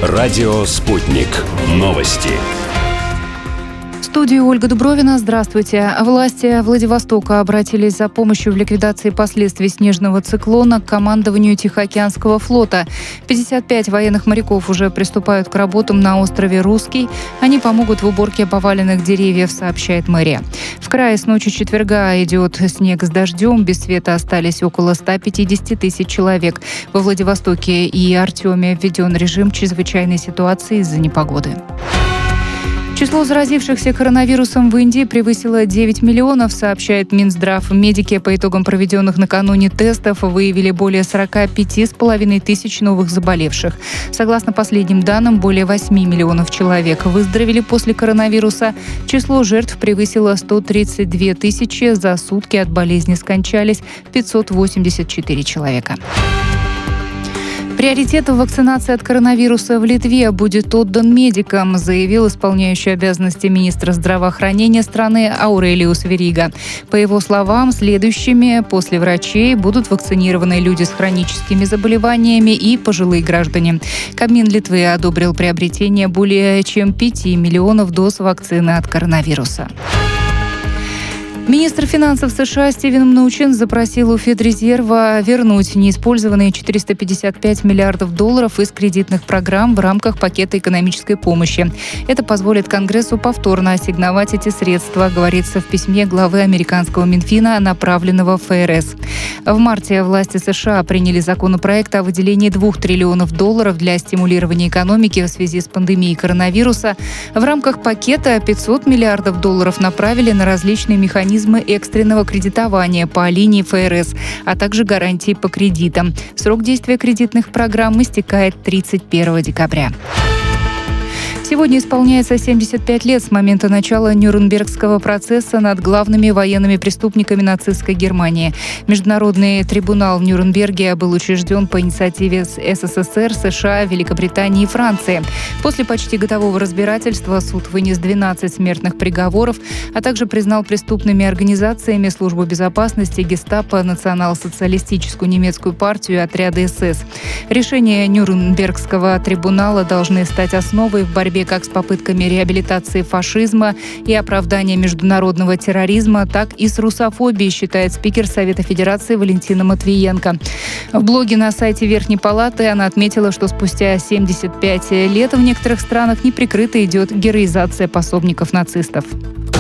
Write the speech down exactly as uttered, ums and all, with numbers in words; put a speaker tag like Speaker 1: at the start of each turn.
Speaker 1: Радио «Спутник». Новости.
Speaker 2: В студии Ольга Дубровина. Здравствуйте. Власти Владивостока обратились за помощью в ликвидации последствий снежного циклона к командованию Тихоокеанского флота. пятьдесят пять военных моряков уже приступают к работам на острове Русский. Они помогут в уборке поваленных деревьев, сообщает мэрия. В крае с ночи четверга идет снег с дождем. Без света остались около ста пятидесяти тысяч человек. Во Владивостоке и Артеме введен режим чрезвычайной ситуации из-за непогоды. Число заразившихся коронавирусом в Индии превысило девять миллионов, сообщает Минздрав. Медики по итогам проведенных накануне тестов выявили более сорока пяти с половиной тысяч новых заболевших. Согласно последним данным, более восьми миллионов человек выздоровели после коронавируса. Число жертв превысило сто тридцать две тысячи. За сутки от болезни скончались пятьсот восемьдесят четыре человека. Приоритет в вакцинации от коронавируса в Литве будет отдан медикам, заявил исполняющий обязанности министра здравоохранения страны Аурелиус Верига. По его словам, следующими после врачей будут вакцинированы люди с хроническими заболеваниями и пожилые граждане. Кабмин Литвы одобрил приобретение более чем пяти миллионов доз вакцины от коронавируса. Министр финансов США Стивен Мнучин запросил у Федрезерва вернуть неиспользованные четыреста пятьдесят пять миллиардов долларов из кредитных программ в рамках пакета экономической помощи. Это позволит Конгрессу повторно ассигновать эти средства, говорится в письме главы американского Минфина, направленного в ФРС. В марте власти США приняли законопроект о выделении двух триллионов долларов для стимулирования экономики в связи с пандемией коронавируса. В рамках пакета пятьсот миллиардов долларов направили на различные механизмы экстренного кредитования по линии ФРС, а также гарантии по кредитам. Срок действия кредитных программ истекает тридцать первого декабря. Сегодня исполняется семьдесят пять лет с момента начала Нюрнбергского процесса над главными военными преступниками нацистской Германии. Международный трибунал в Нюрнберге был учрежден по инициативе СССР, США, Великобритании и Франции. После почти годового разбирательства суд вынес двенадцать смертных приговоров, а также признал преступными организациями Службу безопасности, Гестапо, Национал-социалистическую немецкую партию и отряды СС. Решения Нюрнбергского трибунала должны стать основой в борьбе как с попытками реабилитации фашизма и оправдания международного терроризма, так и с русофобией, считает спикер Совета Федерации Валентина Матвиенко. В блоге на сайте Верхней Палаты она отметила, что спустя семьдесят пять лет в некоторых странах неприкрыто идет героизация пособников нацистов.